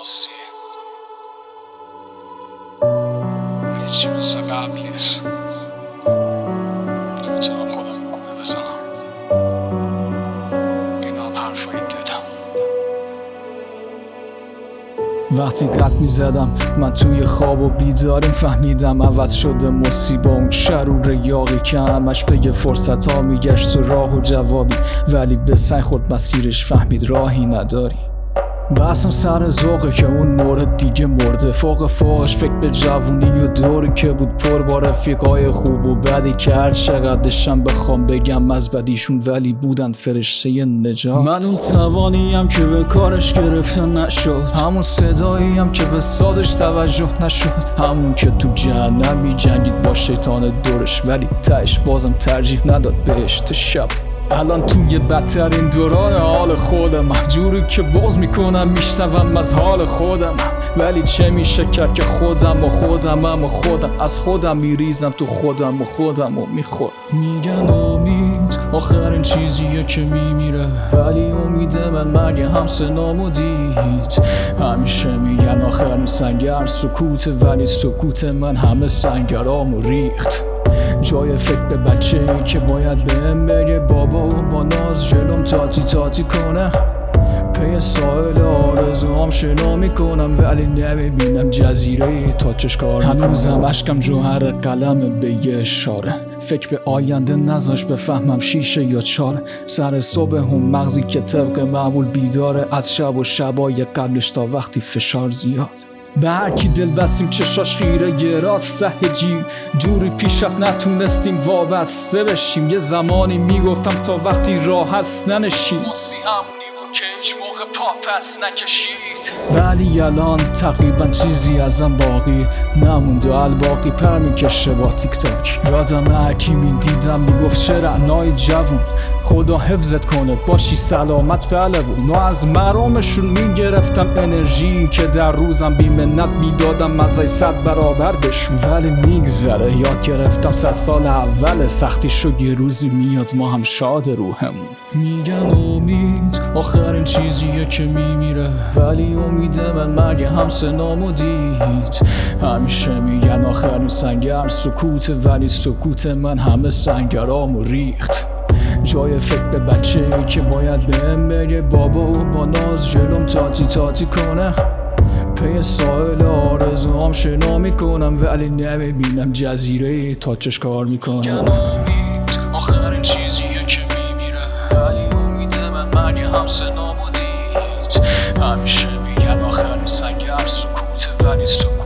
موسی هیچی مثل قبل نیست. نمیتونم خودم گول بزنم. اینم حرفای دلم. وقتی قد میزدم من توی خواب و بیداریم، فهمیدم عوض شده موسی با اون شرور یاقی که همش پی فرصت ها میگشت و راه و جوابی، ولی به سعی خود مسیرش فهمید راهی نداری. بحثم سر ذوقه که اون مورد دیگه مرده، فوقش فکر به جوونی و دوری که بود پر با رفیقای خوب و بدی که هر چقدرشم بخوام بگم از بدیشون ولی بودن فرشته نجات. من اون توانیم که به کارش گرفته نشد، همون صداییم که به سازش توجه نشد، همون که تو جهنم می جنگید با شیطان دورش ولی تهش بازم ترجیح نداد بهشت شب. الان توی بدترین دوران حال خودم، جوری که باز میکنم میشنوم از حال خودم، ولی چه میشه کرد که خودم از خودم میریزم تو خودم و خودم و میخور. میگن امید آخرین چیزیه که میمیره، ولی امید من مرگ همسنام و دید. همیشه میگن آخرین سنگر سکوت، ولی سکوت من همه سنگرامو ریخت. جای فکر به بچه ای که باید بهم بگه بابا و با ناز جلوم تاتی کنه. پی ساحل آرزوام شنا میکنم ولی نمیبینم جزیره تا چشکار میکنم. هنوزم اشکم جوهر قلم به یه اشاره، فکر به آینده نذاش بفهمم شیشه یا چاره. سر صبح هم مغزی که طبق معمول بیداره، از شب و شبای قبلش تا وقتی فشار زیاد. به هر کی دل بستیم چشاش خیره یه راست جیم، جوری پیشرفت نتونستیم وابسته بشیم. یه زمانی میگفتم تا وقتی راه هست ننشیم. موسی همونی بود که هیچ موقع پا پس نکشید، ولی الان تقریبا چیزی ازم باقی نموند و الباقی پر میکشه با تیک تاک. یادم هرکی میدیدم میگفت چه رعنای جوون، خدا حفظت کنه باشی سلامت فعلوون. و از مرامشون میگرفتم انرژی که در روزم بی منت میدادم ازای 100 برابر بشون. ولی میگذره یاد گرفتم 100 سال اول سختی شو یه روزی میاد ما هم شاد روحمون. میگن امید آخرین چیزیه که میمیره، ولی امید من مرگ همسنامو دید. همیشه میگن آخرین سنگر سکوت، ولی سکوت من همه سنگرامو ریخت. جای فکر به بچه ای که باید بهم بگه بابا و با ناز جلوم تاتی کنه. پی ساحل آرزوام شنا میکنم ولی نمیبینم جزیره تا چشکار میکنم. میگن امید آخرین چیزیه که میمیره، ولی امید من مرگ همسنامو دید. همیشه میگن آخرین سنگر سکوت، ولی سکوت